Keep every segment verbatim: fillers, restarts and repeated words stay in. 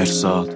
مرزاد.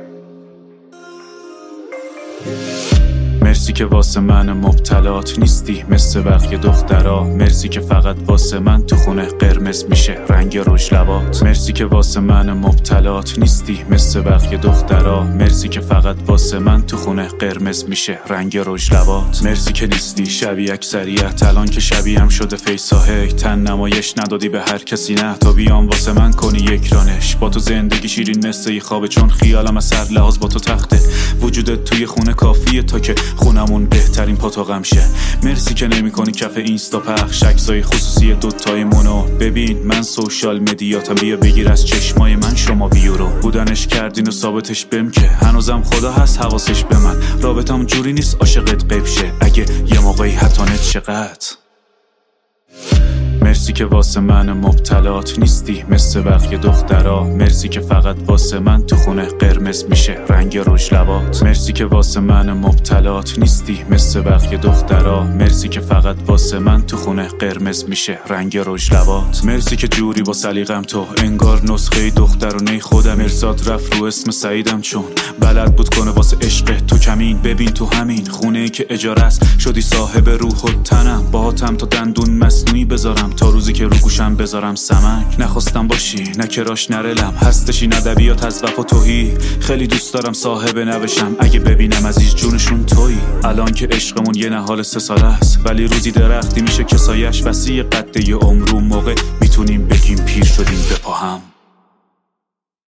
مرسی که واسه من مبتلات نیستی مثل بقیه دخترا. مرسی که فقط واسه من تو خونه قرمز میشه رنگ رژ لبات. مرسی که واسه من مبتلات نیستی مثل بقیه دخترا. مرسی که فقط واسه من تو خونه قرمز میشه رنگ رژ لبات. مرسی که نیستی شبیه اکثریت، الان که شبیه هم شده فیساهی. تن نمایش ندادی به هر کسی نه تا بیام واسه من کنی یک رانش. با تو زندگی شیرین مثل یه خوابه، چون خیالم از سر لحاظ با تو تخته. وجودت توی خونه کافیه تا که خونمون بهترین پاتاقم شه. مرسی که نمی کنی کف اینستا پخش عکسای خصوصی دوتای منو. ببین من سوشال مدیاتم، بیا بگیر از چشمای من شما ویو رو. بودنش کردین و ثابتش بم که هنوزم خدا هست حواسش به من. رابطم جوری نیست عاشقت غیب شه، اگه یه موقعی حتی نت چقدر. مرسی که واسه من مبتلات نیستی مثل بقیه دخترا. مرسی که فقط واسه من تو خونه قرمز میشه رنگ رژ لبات. مرسی که واسه من مبتلات نیستی مثل بقیه دخترا. مرسی که فقط واسه من تو خونه قرمز میشه رنگ رژ لبات. مرسی که جوری با سلیقم تو انگار نسخه دخترونه خودم. مرزاد رفت رو اسم سعیدم چون بلد بود کنه واسه عشق تو کمین. ببین تو همین خونه که اجاره است شدی صاحب روح و تنم. باهاتم تا دندون مصنوعی بذارم تا روزی که رو گوشم بذارم سمک. نخواستم باشی نه کراش نرلم، هستشی ندبیات از وفا توهی. خیلی دوست دارم صاحب نوشم اگه ببینم عزیز جونشون تویی. الان که عشقمون یه نهال سه ساله است، ولی روزی درختی میشه که سایش وسیع قد یه عمر. موقع میتونیم بگیم پیر شدیم به پا هم.